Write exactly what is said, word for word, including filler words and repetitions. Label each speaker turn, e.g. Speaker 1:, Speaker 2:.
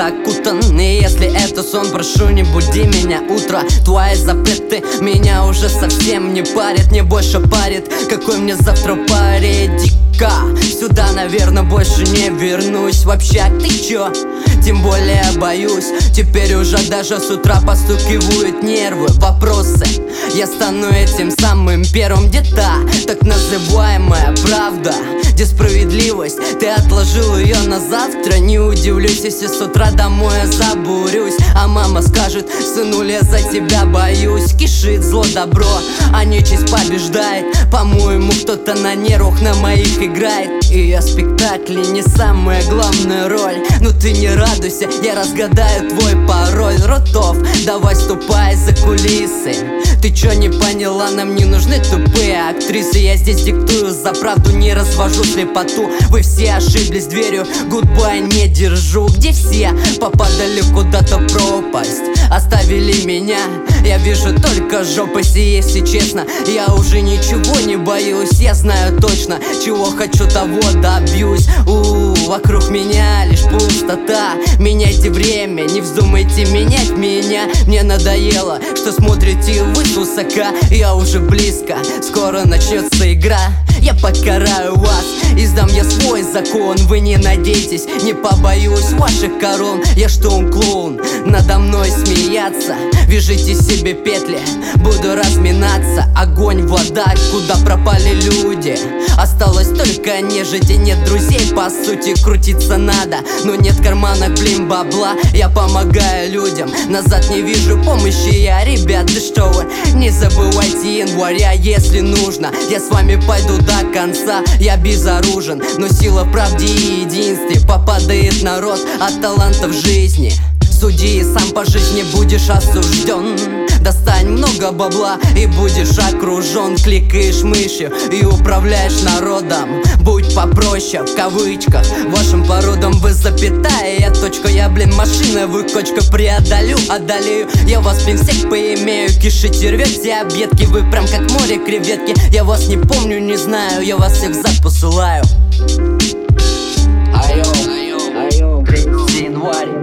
Speaker 1: окутан. И если это сон, прошу, не буди меня. Утро, твои запреты меня уже совсем не парит. Не больше парит, какой мне завтра парить. Сюда, наверное, больше не вернусь. Вообще, ты чё? Тем более боюсь. Теперь уже даже с утра постукивают нервы. Вопросы. Я стану этим самым первым. Где-то так называемая правда, где справедливость, ты отложил ее на завтра. Не удивлюсь, если с утра домой я забурюсь. А мама скажет: сынуля, за тебя боюсь. Кишит зло добро, а нечисть побеждает. По-моему, кто-то на нервах на моих играет. И я в спектакле не самая главная роль. Но ты не радуйся, я разгадаю твой пароль. Ротов, давай ступай за кулисы. Ты чё не поняла, нам не нужны тупые актрисы. Я здесь диктую за правду, не развожу слепоту. Вы все ошиблись дверью, гудбай не держу. Где все попадали куда-то в пропасть, оставили меня, я вижу только жопость. И если честно, я уже ничего не боюсь. Я знаю точно, чего хочу, того добьюсь. У-у-у, вокруг меня лишь пустота. Меняйте время, не вздумайте менять меня. Мне надоело, что смотрите вы свысока. Я уже близко, скоро начнется игра. Я покараю вас, издам я свой закон. Вы не надейтесь, не побоюсь ваших корон. Я что, он клоун? Надо мной смеяться. Вяжите себе петли, буду разминаться. Огонь, вода, куда пропали люди? Осталось только нежить и нет друзей. По сути, крутиться надо, но нет в карманах, блин, бабла. Я помогаю людям, назад не вижу помощи я. Ребят, да что вы, не забывайте января. Если нужно, я с вами пойду до конца. Я безоружен, но сила в правде и единстве. Попадает народ от талантов жизни. Суди, сам по жизни будешь осужден. Достань много бабла и будешь окружен. Кликаешь мышью и управляешь народом. Будь попроще, в кавычках, вашим породам. Вы запятая, я точка, я, блин, машина. Вы кочка, преодолю, одолею. Я вас, блин, всех поимею. Кишите, рвете объедки, вы прям как море креветки. Я вас не помню, не знаю, я вас всех в зад посылаю. Айо, айо, айо, январь.